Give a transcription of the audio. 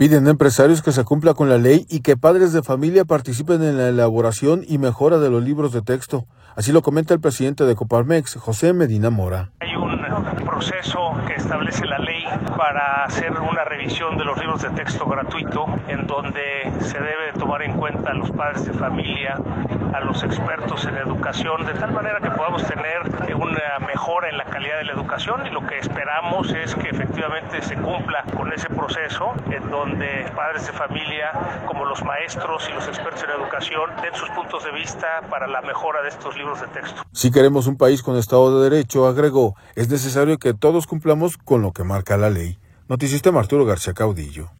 Piden a empresarios que se cumpla con la ley y que padres de familia participen en la elaboración y mejora de los libros de texto. Así lo comenta el presidente de Coparmex, José Medina Mora. Hay un proceso que establece la ley para hacer una revisión de los libros de texto gratuito, en donde se debe tomar en cuenta a los padres de familia, a los expertos en educación, de tal manera que podamos tener una mejora en la calidad de la educación, y lo que esperamos es que efectivamente se cumpla con ese proceso, en donde padres de familia, como los maestros y los expertos en educación, den sus puntos de vista para la mejora de estos libros de texto. Si queremos un país con Estado de Derecho, agregó, es necesario que todos cumplamos con lo que marca la ley. Noticistema Arturo García Caudillo.